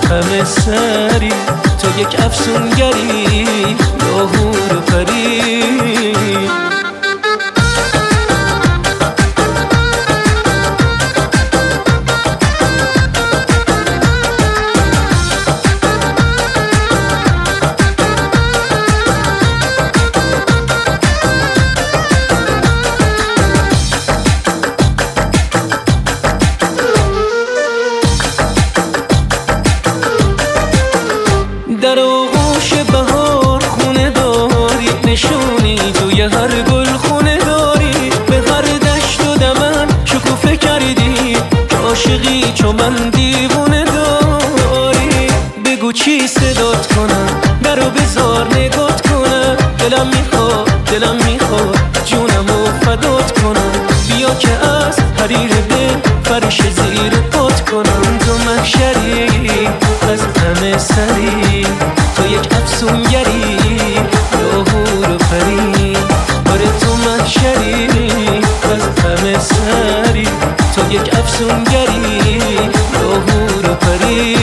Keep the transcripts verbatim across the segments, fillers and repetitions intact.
همه سری، تو یک افسونگری یا حور و پری. در آغوش بهار خونه داری، نشونی توی هر گل خونه داری. به هر دشت و دمن شکوفه کردی که عاشقی چو من دیوونه داری. بگو چی صدات کنم، درو بذار نگات کنم. دلم میخواد دلم میخواد جونمو فدات کنم. بیا که از حریر دل فرش زیر پات کنم. تو محشری از همه سری، تو یک افسونگری یا حور و پری. آره تو محشری از همه سری، تو یک افسونگری یا حور و پری.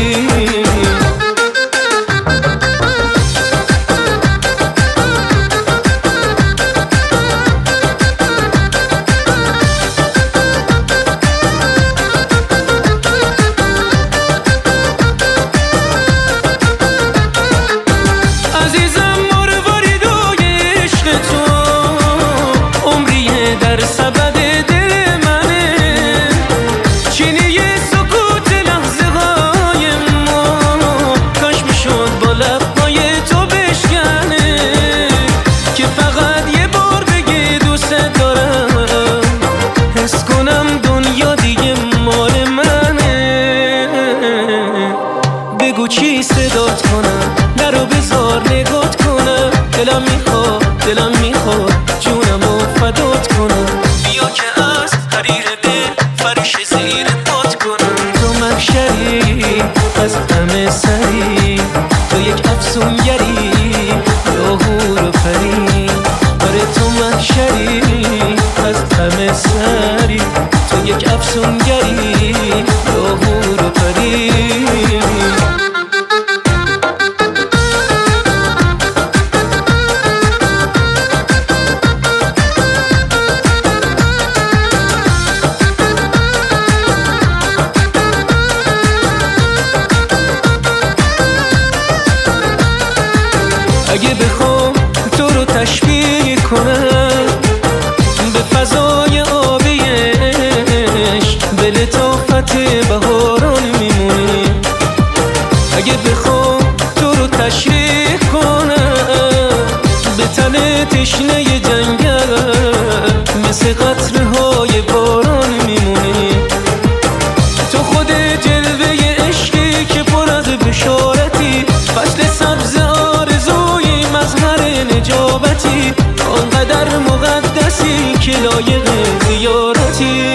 بگو چی صدات کنم، درو بذار نگات کنم. دلم میخواد دلم میخواد جونمو فدات کنم. بیا که از حریر دل فرش زیر پات کنم. تو محشری از همه سری، تو یک افسونگری یا حور و پری. آره تو محشری از همه سری، تو یک افسونگری یا حور و پری. اگه بخوام تو رو تشبیه کنم به فضای آبی عشق، به لطافت بهاران میمونی. اگه بخوام تو رو تشریح کنم به تن تشنه جنگل، مثل قطره‌های باران میمونی. تو خود جلوه عشقی که پر از بشارتی، فصل سبز آرزوی مظهر نجابتی. آنقدر مقدسی که لایق زیارتی.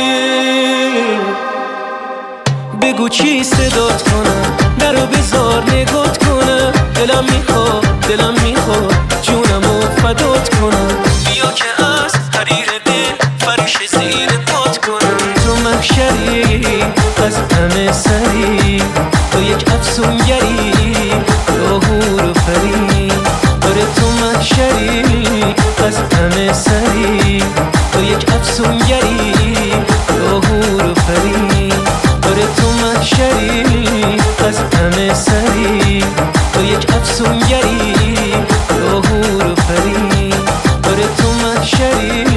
بگو چی صدات کنم، درو بذار نگات کنم. دلم میخواد دلم میخواد جونمو فدات کنم. بیا که از حریر دل فرش زیر پات کنم. تو محشری از همه سری، تو یک افسونگری یا حور و پری. آره تو محشری از همه سری، تو یک افسونگری یا حور و پری. آره تو محشری از همه سری، تو یک افسونگری یا حور و پری. آره تو محشری